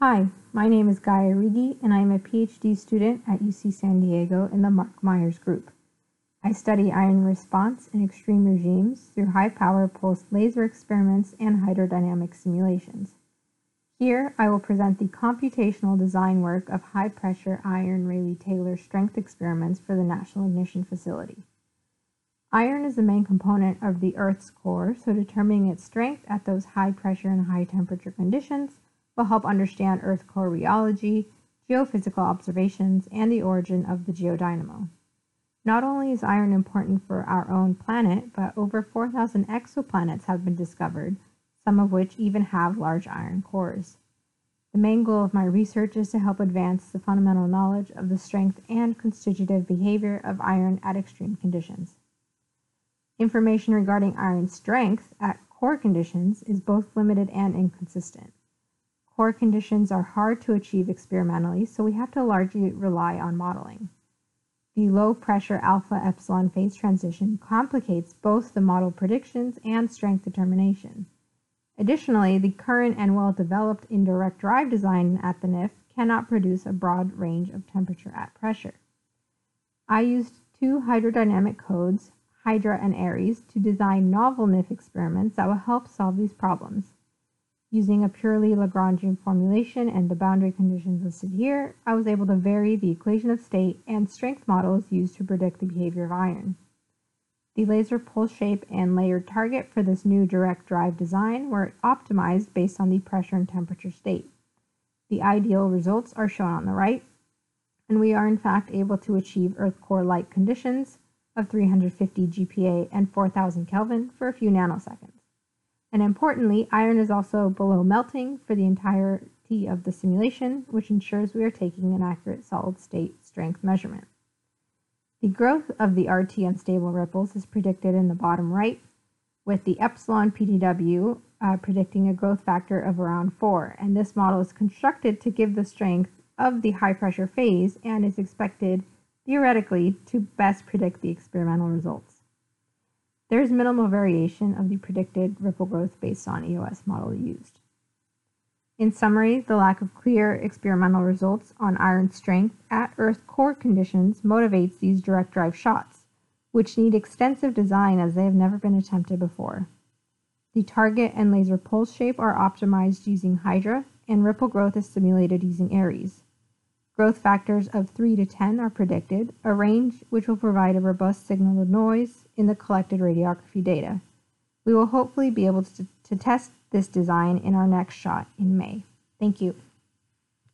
Hi, my name is Gaia Rigi, and I am a PhD student at UC San Diego in the Mark Myers Group. I study iron response in extreme regimes through high-power pulsed laser experiments and hydrodynamic simulations. Here, I will present the computational design work of high-pressure iron Rayleigh-Taylor strength experiments for the National Ignition Facility. Iron is the main component of the Earth's core, so determining its strength at those high-pressure and high-temperature conditions will help understand Earth core rheology, geophysical observations, and the origin of the geodynamo. Not only is iron important for our own planet, but over 4,000 exoplanets have been discovered, some of which even have large iron cores. The main goal of my research is to help advance the fundamental knowledge of the strength and constitutive behavior of iron at extreme conditions. Information regarding iron's strength at core conditions is both limited and inconsistent. Core conditions are hard to achieve experimentally, so we have to largely rely on modeling. The low-pressure alpha-epsilon phase transition complicates both the model predictions and strength determination. Additionally, the current and well-developed indirect drive design at the NIF cannot produce a broad range of temperature at pressure. I used two hydrodynamic codes, Hydra and Aries, to design novel NIF experiments that will help solve these problems. Using a purely Lagrangian formulation and the boundary conditions listed here, I was able to vary the equation of state and strength models used to predict the behavior of iron. The laser pulse shape and layered target for this new direct drive design were optimized based on the pressure and temperature state. The ideal results are shown on the right, and we are in fact able to achieve Earth core-like conditions of 350 GPa and 4000 Kelvin for a few nanoseconds. And importantly, iron is also below melting for the entirety of the simulation, which ensures we are taking an accurate solid-state strength measurement. The growth of the RT unstable ripples is predicted in the bottom right, with the epsilon PTW predicting a growth factor of around 4, and this model is constructed to give the strength of the high-pressure phase and is expected, theoretically, to best predict the experimental results. There is minimal variation of the predicted ripple growth based on EOS model used. In summary, the lack of clear experimental results on iron strength at Earth core conditions motivates these direct drive shots, which need extensive design as they have never been attempted before. The target and laser pulse shape are optimized using Hydra, and ripple growth is simulated using Aries. Growth factors of 3 to 10 are predicted, a range which will provide a robust signal to noise in the collected radiography data. We will hopefully be able to test this design in our next shot in May. Thank you.